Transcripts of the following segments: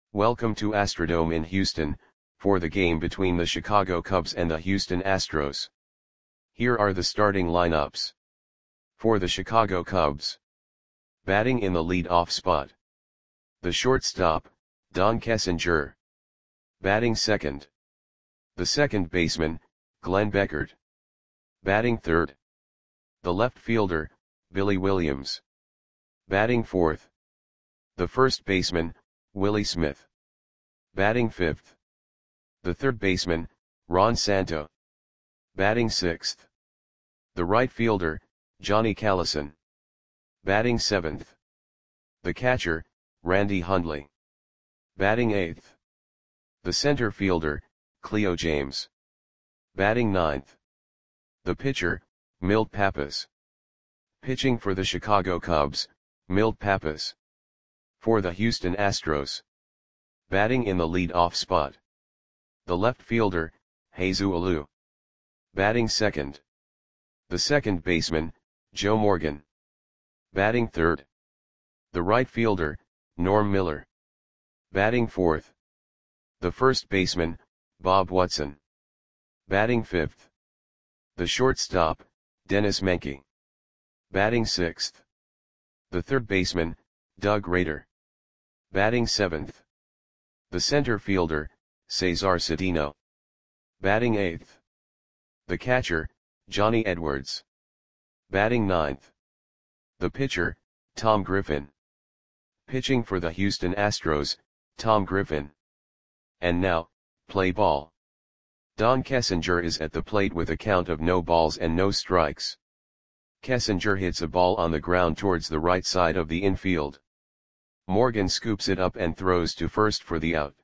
Welcome to Astrodome in Houston, for the game between the Chicago Cubs and the Houston Astros. Here are the starting lineups. For the Chicago Cubs. Batting in the lead-off spot. The shortstop, Don Kessinger. Batting second. The second baseman, Glenn Beckert. Batting third. The left fielder, Billy Williams. Batting fourth. The first baseman, Willie Smith. Batting fifth. The third baseman, Ron Santo. Batting sixth. The right fielder, Johnny Callison. Batting seventh. The catcher, Randy Hundley. Batting eighth. The center fielder, Cleo James. Batting ninth. The pitcher, Milt Pappas. Pitching for the Chicago Cubs, Milt Pappas. For the Houston Astros. Batting in the lead-off spot. The left fielder, Jesus Alou. Batting second. The second baseman, Joe Morgan. Batting third. The right fielder, Norm Miller. Batting fourth. The first baseman, Bob Watson. Batting fifth. The shortstop, Dennis Menke. Batting sixth. The third baseman, Doug Rader. Batting seventh. The center fielder, Cesar Cedeno. Batting eighth. The catcher, Johnny Edwards. Batting ninth. The pitcher, Tom Griffin. Pitching for the Houston Astros, Tom Griffin. And now, play ball. Don Kessinger is at the plate with a count of no balls and no strikes. Kessinger hits a ball on the ground towards the right side of the infield. Morgan scoops it up and throws to first for the out.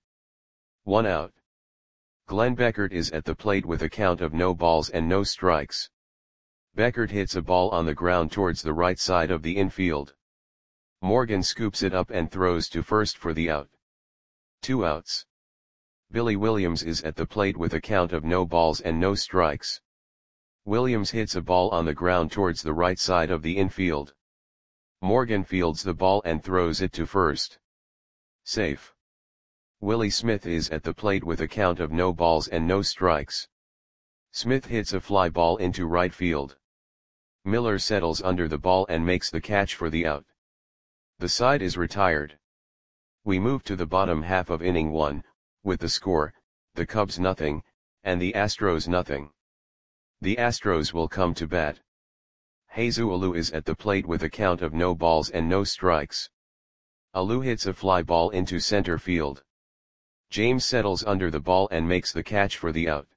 1 out. Glenn Beckert is at the plate with a count of no balls and no strikes. Beckert hits a ball on the ground towards the right side of the infield. Morgan scoops it up and throws to first for the out. 2 outs. Billy Williams is at the plate with a count of no balls and no strikes. Williams hits a ball on the ground towards the right side of the infield. Morgan fields the ball and throws it to first. Safe. Willie Smith is at the plate with a count of no balls and no strikes. Smith hits a fly ball into right field. Miller settles under the ball and makes the catch for the out. The side is retired. We move to the bottom half of inning 1, with the score, the Cubs nothing, and the Astros nothing. The Astros will come to bat. Jesus Alou is at the plate with a count of no balls and no strikes. Alou hits a fly ball into center field. James settles under the ball and makes the catch for the out.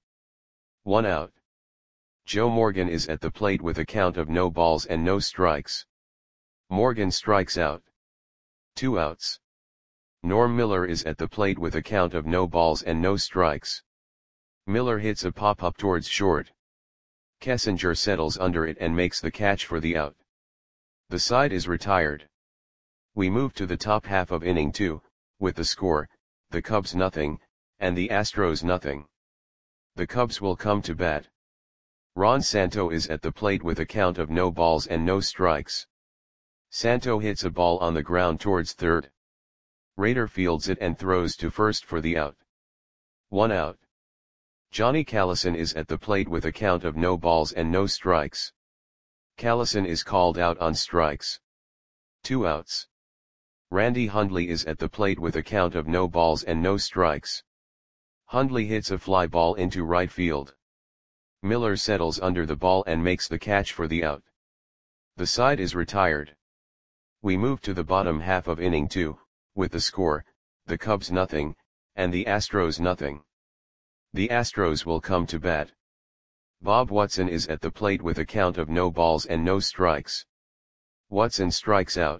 1 out. Joe Morgan is at the plate with a count of no balls and no strikes. Morgan strikes out. 2 outs. Norm Miller is at the plate with a count of no balls and no strikes. Miller hits a pop-up towards short. Kessinger settles under it and makes the catch for the out. The side is retired. We move to the top half of inning 2, with the score, the Cubs nothing, and the Astros nothing. The Cubs will come to bat. Ron Santo is at the plate with a count of no balls and no strikes. Santo hits a ball on the ground towards third. Rader fields it and throws to first for the out. 1 out. Johnny Callison is at the plate with a count of no balls and no strikes. Callison is called out on strikes. 2 outs. Randy Hundley is at the plate with a count of no balls and no strikes. Hundley hits a fly ball into right field. Miller settles under the ball and makes the catch for the out. The side is retired. We move to the bottom half of inning 2, with the score, the Cubs nothing, and the Astros nothing. The Astros will come to bat. Bob Watson is at the plate with a count of no balls and no strikes. Watson strikes out.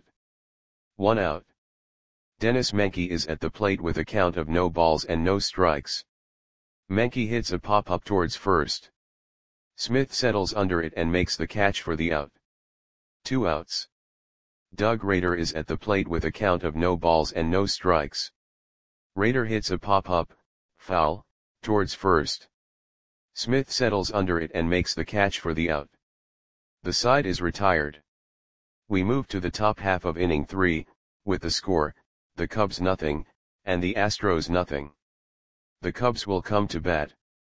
1 out. Dennis Menke is at the plate with a count of no balls and no strikes. Menke hits a pop-up towards first. Smith settles under it and makes the catch for the out. 2 outs. Doug Rader is at the plate with a count of no balls and no strikes. Rader hits a pop-up, foul, towards first. Smith settles under it and makes the catch for the out. The side is retired. We move to the top half of inning 3, with the score, the Cubs nothing, and the Astros nothing. The Cubs will come to bat.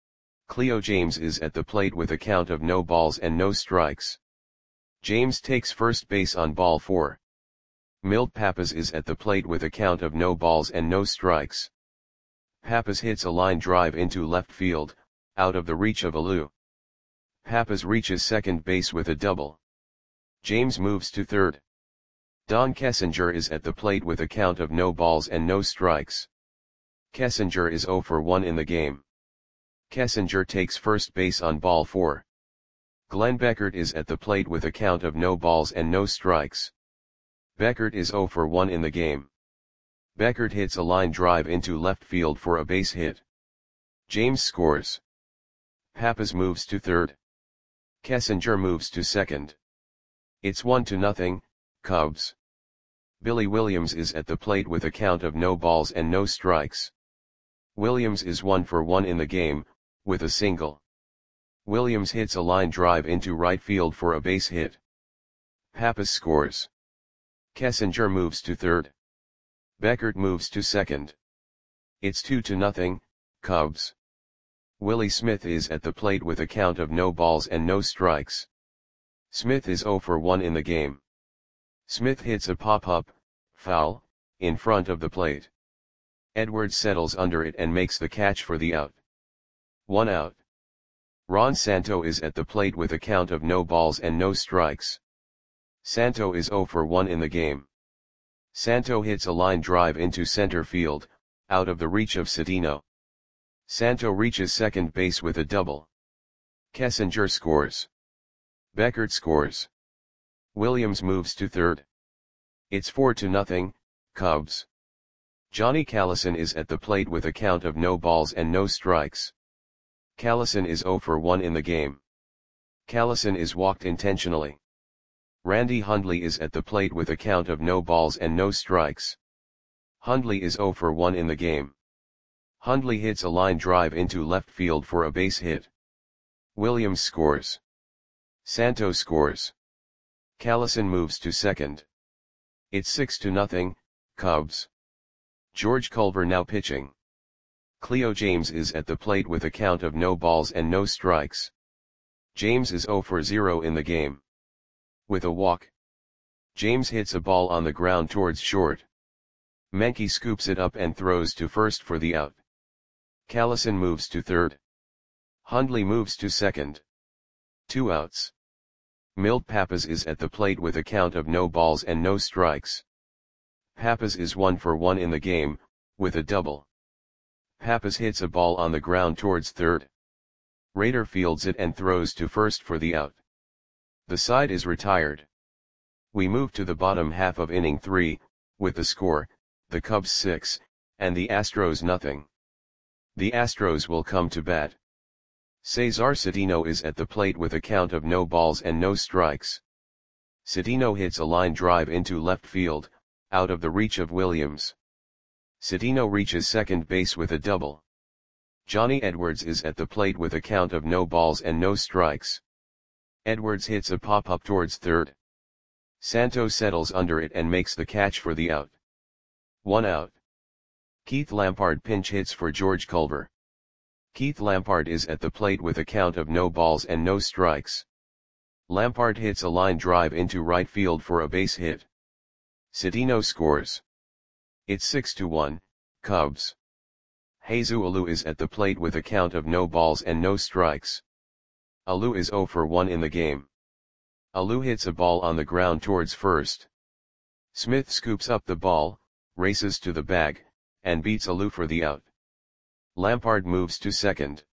Cleo James is at the plate with a count of no balls and no strikes. James takes first base on ball 4. Milt Pappas is at the plate with a count of no balls and no strikes. Pappas hits a line drive into left field, out of the reach of Alou. Pappas reaches second base with a double. James moves to third. Don Kessinger is at the plate with a count of no balls and no strikes. Kessinger is 0 for 1 in the game. Kessinger takes first base on ball 4. Glenn Beckert is at the plate with a count of no balls and no strikes. Beckert is 0 for 1 in the game. Beckert hits a line drive into left field for a base hit. James scores. Pappas moves to third. Kessinger moves to second. It's 1-0, Cubs. Billy Williams is at the plate with a count of no balls and no strikes. Williams is 1 for 1 in the game, with a single. Williams hits a line drive into right field for a base hit. Pappas scores. Kessinger moves to third. Beckert moves to second. It's 2-0, Cubs. Willie Smith is at the plate with a count of no balls and no strikes. Smith is 0 for 1 in the game. Smith hits a pop-up, foul, in front of the plate. Edwards settles under it and makes the catch for the out. 1 out. Ron Santo is at the plate with a count of no balls and no strikes. Santo is 0 for 1 in the game. Santo hits a line drive into center field, out of the reach of Cedeno. Santo reaches second base with a double. Kessinger scores. Beckert scores. Williams moves to third. It's 4-0, Cubs. Johnny Callison is at the plate with a count of no balls and no strikes. Callison is 0 for 1 in the game. Callison is walked intentionally. Randy Hundley is at the plate with a count of no balls and no strikes. Hundley is 0 for 1 in the game. Hundley hits a line drive into left field for a base hit. Williams scores. Santo scores. Callison moves to second. It's 6-0, Cubs. George Culver now pitching. Cleo James is at the plate with a count of no balls and no strikes. James is 0 for 0 in the game. With a walk. James hits a ball on the ground towards short. Menke scoops it up and throws to first for the out. Callison moves to third. Hundley moves to second. 2 outs. Milt Pappas is at the plate with a count of no balls and no strikes. Pappas is 1 for 1 in the game, with a double. Pappas hits a ball on the ground towards third. Rader fields it and throws to first for the out. The side is retired. We move to the bottom half of inning 3, with the score, the Cubs 6, and the Astros nothing. The Astros will come to bat. Cesar Cedeno is at the plate with a count of no balls and no strikes. Cedeno hits a line drive into left field, out of the reach of Williams. Cedeno reaches second base with a double. Johnny Edwards is at the plate with a count of no balls and no strikes. Edwards hits a pop-up towards third. Santos settles under it and makes the catch for the out. 1 out. Keith Lampard pinch hits for George Culver. Keith Lampard is at the plate with a count of no balls and no strikes. Lampard hits a line drive into right field for a base hit. Cedeno scores. It's 6-1, Cubs. Jesus Alou is at the plate with a count of no balls and no strikes. Alou is 0 for 1 in the game. Alou hits a ball on the ground towards first. Smith scoops up the ball, races to the bag, and beats Alou for the out. Lampard moves to second.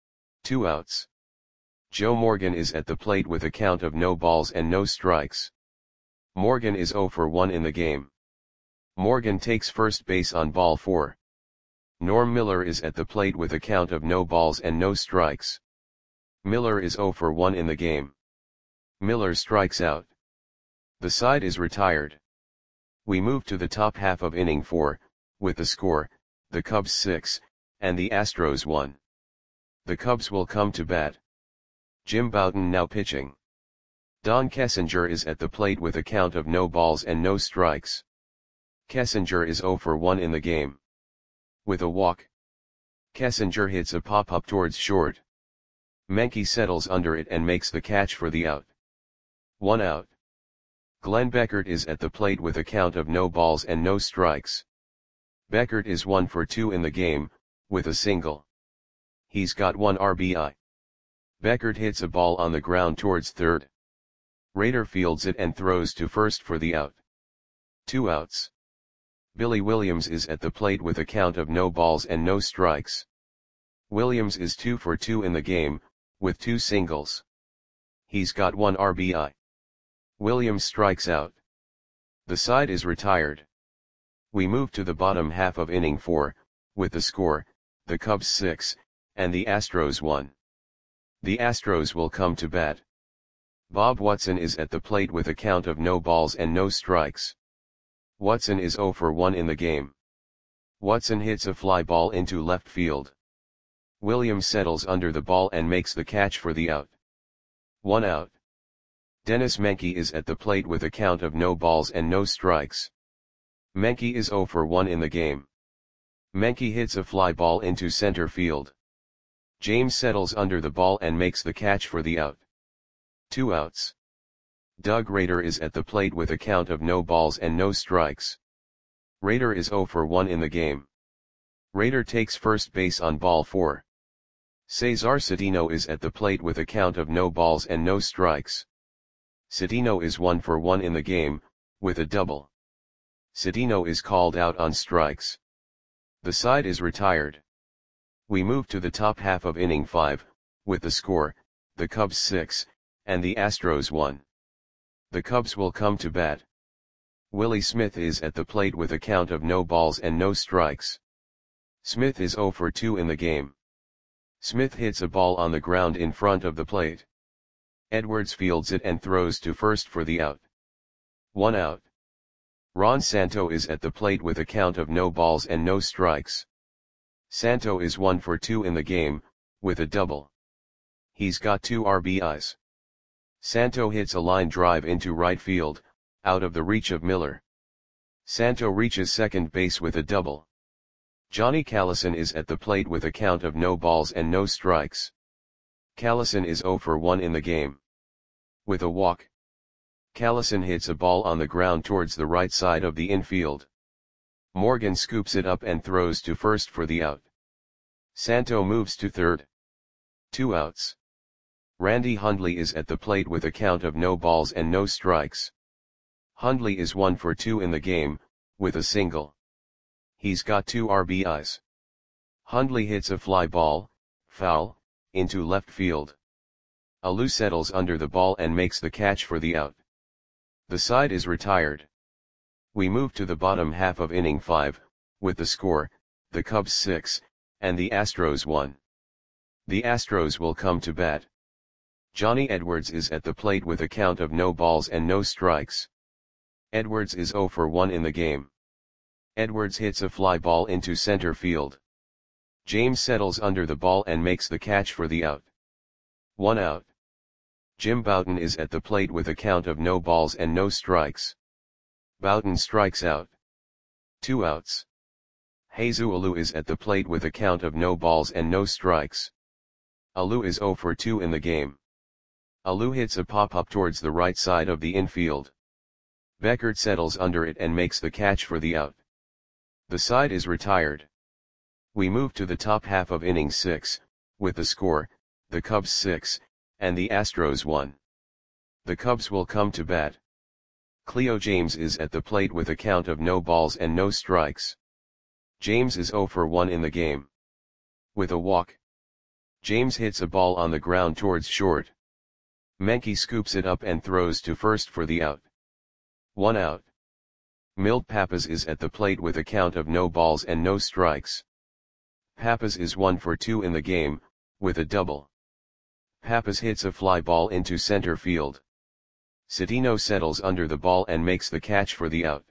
2 outs. Joe Morgan is at the plate with a count of no balls and no strikes. Morgan is 0 for 1 in the game. Morgan takes first base on ball 4. Norm Miller is at the plate with a count of no balls and no strikes. Miller is 0 for 1 in the game. Miller strikes out. The side is retired. We move to the top half of inning 4, with the score, the Cubs 6, and the Astros 1. The Cubs will come to bat. Jim Bouton now pitching. Don Kessinger is at the plate with a count of no balls and no strikes. Kessinger is 0 for 1 in the game. With a walk, Kessinger hits a pop-up towards short. Menke settles under it and makes the catch for the out. 1 out. Glenn Beckert is at the plate with a count of no balls and no strikes. Beckert is 1 for 2 in the game, with a single. He's got 1 RBI. Beckert hits a ball on the ground towards third. Rader fields it and throws to first for the out. 2 outs. Billy Williams is at the plate with a count of no balls and no strikes. Williams is 2 for 2 in the game, with 2 singles. He's got 1 RBI. Williams strikes out. The side is retired. We move to the bottom half of inning 4, with the score, the Cubs 6, and the Astros 1. The Astros will come to bat. Bob Watson is at the plate with a count of no balls and no strikes. Watson is 0 for 1 in the game. Watson hits a fly ball into left field. Williams settles under the ball and makes the catch for the out. 1 out. Dennis Menke is at the plate with a count of no balls and no strikes. Menke is 0 for 1 in the game. Menke hits a fly ball into center field. James settles under the ball and makes the catch for the out. 2 outs. Doug Rader is at the plate with a count of no balls and no strikes. Rader is 0 for 1 in the game. Rader takes first base on ball 4. Cesar Cedeno is at the plate with a count of no balls and no strikes. Cedeno is 1 for 1 in the game, with a double. Cedeno is called out on strikes. The side is retired. We move to the top half of inning 5, with the score, the Cubs 6, and the Astros 1. The Cubs will come to bat. Willie Smith is at the plate with a count of no balls and no strikes. Smith is 0 for 2 in the game. Smith hits a ball on the ground in front of the plate. Edwards fields it and throws to first for the out. 1 out. Ron Santo is at the plate with a count of no balls and no strikes. Santo is 1 for 2 in the game, with a double. He's got 2 RBIs. Santo hits a line drive into right field, out of the reach of Miller. Santo reaches second base with a double. Johnny Callison is at the plate with a count of no balls and no strikes. Callison is 0 for 1 in the game. With a walk, Callison hits a ball on the ground towards the right side of the infield. Morgan scoops it up and throws to first for the out. Santo moves to third. 2 outs. Randy Hundley is at the plate with a count of no balls and no strikes. Hundley is 1 for 2 in the game, with a single. He's got 2 RBIs. Hundley hits a fly ball, foul, into left field. Alou settles under the ball and makes the catch for the out. The side is retired. We move to the bottom half of inning 5, with the score, the Cubs 6, and the Astros 1. The Astros will come to bat. Johnny Edwards is at the plate with a count of no balls and no strikes. Edwards is 0 for 1 in the game. Edwards hits a fly ball into center field. James settles under the ball and makes the catch for the out. 1 out. Jim Bouton is at the plate with a count of no balls and no strikes. Bouton strikes out. 2 outs. Jesus Alou is at the plate with a count of no balls and no strikes. Alou is 0 for 2 in the game. Alou hits a pop-up towards the right side of the infield. Beckert settles under it and makes the catch for the out. The side is retired. We move to the top half of inning 6, with the score, the Cubs 6, and the Astros 1. The Cubs will come to bat. Cleo James is at the plate with a count of no balls and no strikes. James is 0 for 1 in the game. With a walk, James hits a ball on the ground towards short. Menke scoops it up and throws to first for the out. 1 out. Milt Pappas is at the plate with a count of no balls and no strikes. Pappas is 1 for 2 in the game, with a double. Pappas hits a fly ball into center field. Cedeno settles under the ball and makes the catch for the out.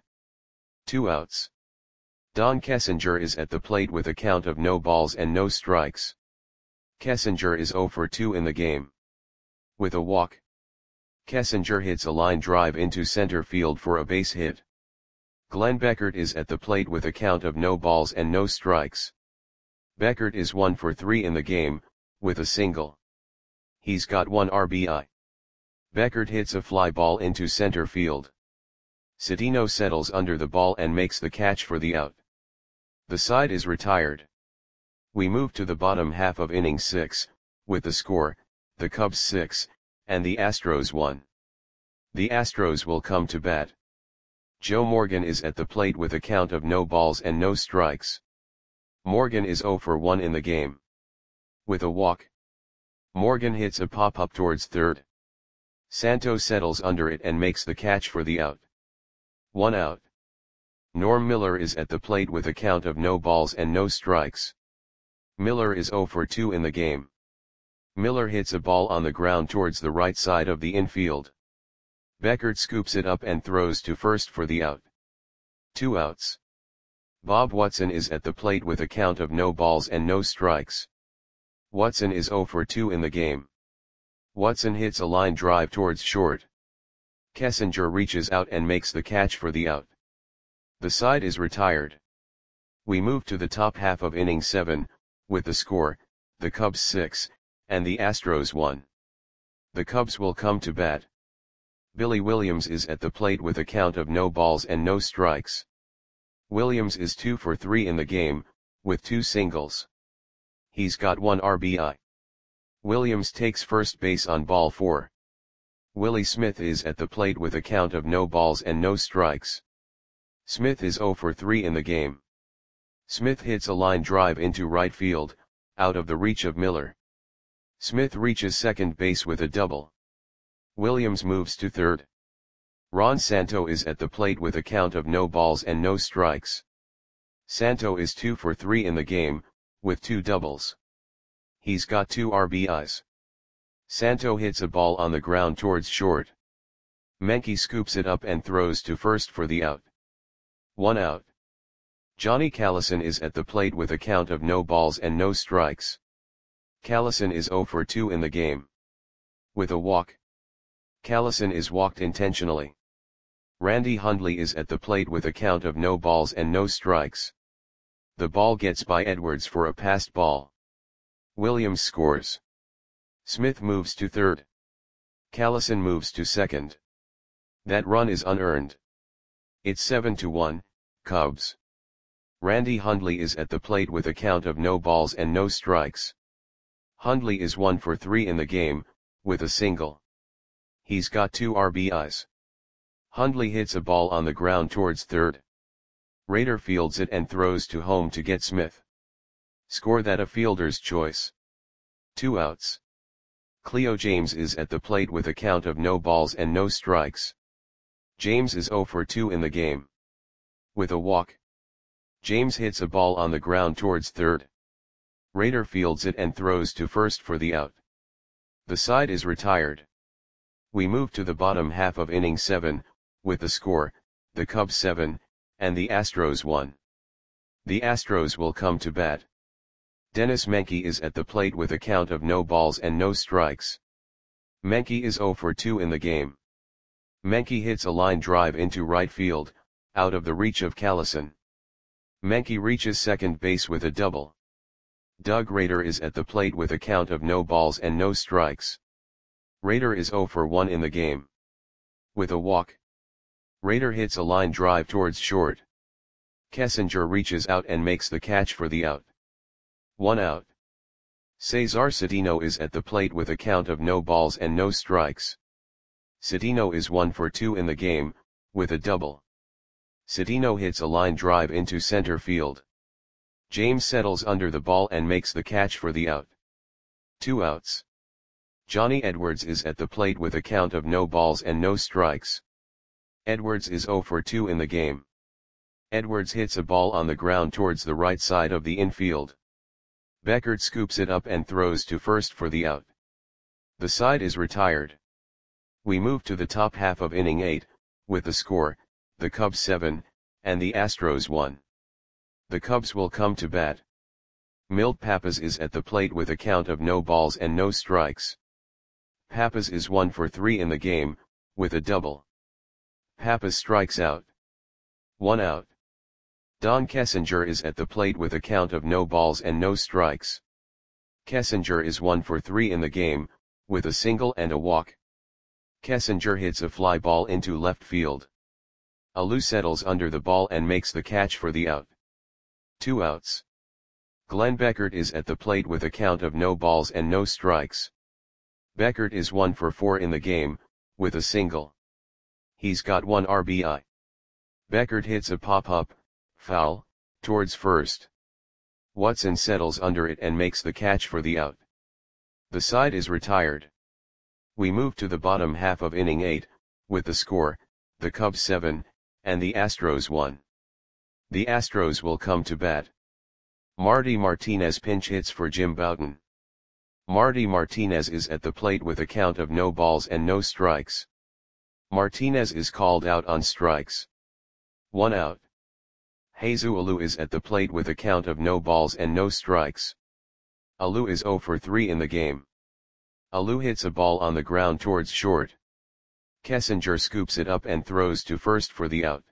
2 outs. Don Kessinger is at the plate with a count of no balls and no strikes. Kessinger is 0 for 2 in the game. With a walk, Kessinger hits a line drive into center field for a base hit. Glenn Beckert is at the plate with a count of no balls and no strikes. Beckert is 1 for 3 in the game, with a single. He's got 1 RBI. Beckert hits a fly ball into center field. Cedeno settles under the ball and makes the catch for the out. The side is retired. We move to the bottom half of inning 6, with the score, the Cubs 6, and the Astros 1. The Astros will come to bat. Joe Morgan is at the plate with a count of no balls and no strikes. Morgan is 0 for 1 in the game. With a walk, Morgan hits a pop-up towards third. Santo settles under it and makes the catch for the out. 1 out. Norm Miller is at the plate with a count of no balls and no strikes. Miller is 0 for 2 in the game. Miller hits a ball on the ground towards the right side of the infield. Beckert scoops it up and throws to first for the out. 2 outs. Bob Watson is at the plate with a count of no balls and no strikes. Watson is 0 for 2 in the game. Watson hits a line drive towards short. Kessinger reaches out and makes the catch for the out. The side is retired. We move to the top half of inning 7, with the score, the Cubs 6, and the Astros 1. The Cubs will come to bat. Billy Williams is at the plate with a count of no balls and no strikes. Williams is 2 for 3 in the game, with 2 singles. He's got 1 RBI. Williams takes first base on ball 4. Willie Smith is at the plate with a count of no balls and no strikes. Smith is 0 for 3 in the game. Smith hits a line drive into right field, out of the reach of Miller. Smith reaches second base with a double. Williams moves to third. Ron Santo is at the plate with a count of no balls and no strikes. Santo is 2 for 3 in the game, with 2 doubles. He's got 2 RBIs. Santo hits a ball on the ground towards short. Menke scoops it up and throws to first for the out. 1 out. Johnny Callison is at the plate with a count of no balls and no strikes. Callison is 0 for 2 in the game. With a walk, Callison is walked intentionally. Randy Hundley is at the plate with a count of no balls and no strikes. The ball gets by Edwards for a passed ball. Williams scores. Smith moves to third. Callison moves to second. That run is unearned. It's 7-1, Cubs. Randy Hundley is at the plate with a count of no balls and no strikes. Hundley is 1 for 3 in the game, with a single. He's got 2 RBIs. Hundley hits a ball on the ground towards third. Rader fields it and throws to home to get Smith. Score that a fielder's choice. 2 outs. Cleo James is at the plate with a count of no balls and no strikes. James is 0 for 2 in the game. With a walk, James hits a ball on the ground towards third. Rader fields it and throws to first for the out. The side is retired. We move to the bottom half of inning 7, with the score, the Cubs 7, and the Astros 1. The Astros will come to bat. Dennis Menke is at the plate with a count of no balls and no strikes. Menke is 0 for 2 in the game. Menke hits a line drive into right field, out of the reach of Callison. Menke reaches second base with a double. Doug Rader is at the plate with a count of no balls and no strikes. Rader is 0 for 1 in the game. With a walk, Rader hits a line drive towards short. Kessinger reaches out and makes the catch for the out. 1 out. Cesar Cedeno is at the plate with a count of no balls and no strikes. Cedeno is 1 for 2 in the game, with a double. Cedeno hits a line drive into center field. James settles under the ball and makes the catch for the out. 2 outs. Johnny Edwards is at the plate with a count of no balls and no strikes. Edwards is 0 for 2 in the game. Edwards hits a ball on the ground towards the right side of the infield. Beckert scoops it up and throws to first for the out. The side is retired. We move to the top half of inning 8, with the score, the Cubs 7, and the Astros 1. The Cubs will come to bat. Milt Pappas is at the plate with a count of no balls and no strikes. Pappas is 1 for 3 in the game, with a double. Pappas strikes out. 1 out. Don Kessinger is at the plate with a count of no balls and no strikes. Kessinger is 1 for 3 in the game, with a single and a walk. Kessinger hits a fly ball into left field. Alou settles under the ball and makes the catch for the out. 2 outs. Glenn Beckert is at the plate with a count of no balls and no strikes. Beckert is 1 for 4 in the game, with a single. He's got 1 RBI. Beckert hits a pop-up, foul, towards first. Watson settles under it and makes the catch for the out. The side is retired. We move to the bottom half of inning 8, with the score, the Cubs 7, and the Astros 1. The Astros will come to bat. Marty Martinez pinch hits for Jim Bouton. Marty Martinez is at the plate with a count of no balls and no strikes. Martinez is called out on strikes. 1 out. Jesus Alou is at the plate with a count of no balls and no strikes. Alou is 0 for 3 in the game. Alou hits a ball on the ground towards short. Kessinger scoops it up and throws to first for the out.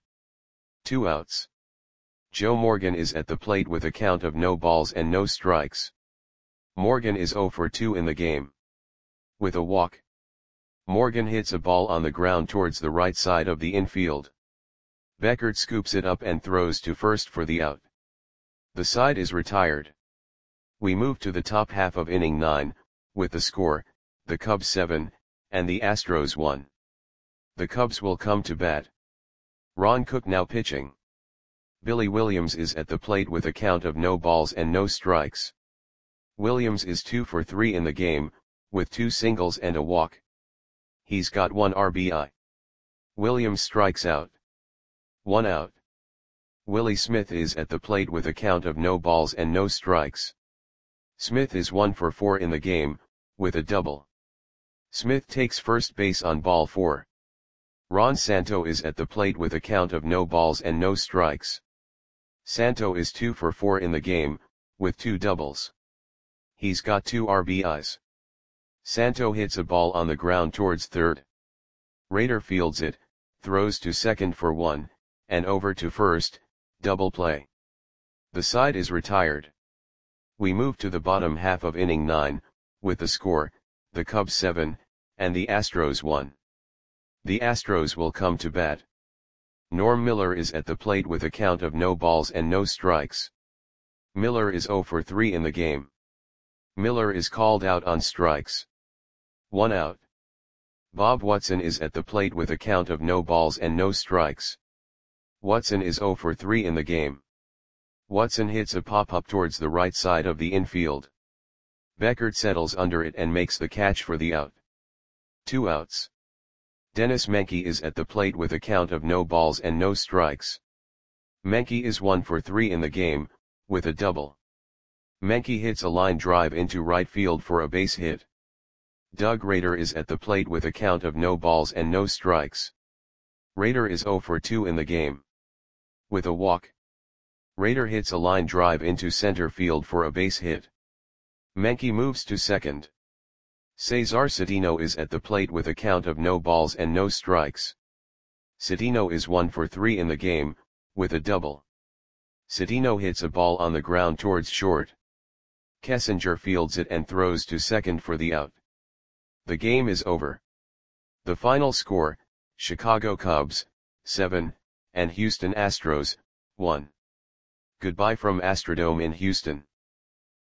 2 outs. Joe Morgan is at the plate with a count of no balls and no strikes. Morgan is 0 for 2 in the game. With a walk. Morgan hits a ball on the ground towards the right side of the infield. Beckert scoops it up and throws to first for the out. The side is retired. We move to the top half of inning 9, with the score, the Cubs 7, and the Astros 1. The Cubs will come to bat. Ron Cook now pitching. Billy Williams is at the plate with a count of no balls and no strikes. Williams is 2 for 3 in the game, with 2 singles and a walk. He's got 1 RBI. Williams strikes out. 1 out. Willie Smith is at the plate with a count of no balls and no strikes. Smith is 1 for 4 in the game, with a double. Smith takes first base on ball 4. Ron Santo is at the plate with a count of no balls and no strikes. Santo is 2 for 4 in the game, with 2 doubles. He's got 2 RBIs. Santo hits a ball on the ground towards third. Rader fields it, throws to second for 1, and over to first, double play. The side is retired. We move to the bottom half of inning 9, with the score, the Cubs 7, and the Astros 1. The Astros will come to bat. Norm Miller is at the plate with a count of no balls and no strikes. Miller is 0 for 3 in the game. Miller is called out on strikes. 1 out. Bob Watson is at the plate with a count of no balls and no strikes. Watson is 0 for 3 in the game. Watson hits a pop-up towards the right side of the infield. Beckert settles under it and makes the catch for the out. 2 outs. Dennis Menke is at the plate with a count of no balls and no strikes. Menke is 1 for 3 in the game, with a double. Menke hits a line drive into right field for a base hit. Doug Rader is at the plate with a count of no balls and no strikes. Rader is 0 for 2 in the game. With a walk. Rader hits a line drive into center field for a base hit. Menke moves to second. Cesar Cedeno is at the plate with a count of no balls and no strikes. Cedeno is 1 for 3 in the game, with a double. Cedeno hits a ball on the ground towards short. Kessinger fields it and throws to second for the out. The game is over. The final score, Chicago Cubs, 7, and Houston Astros, 1. Goodbye from Astrodome in Houston.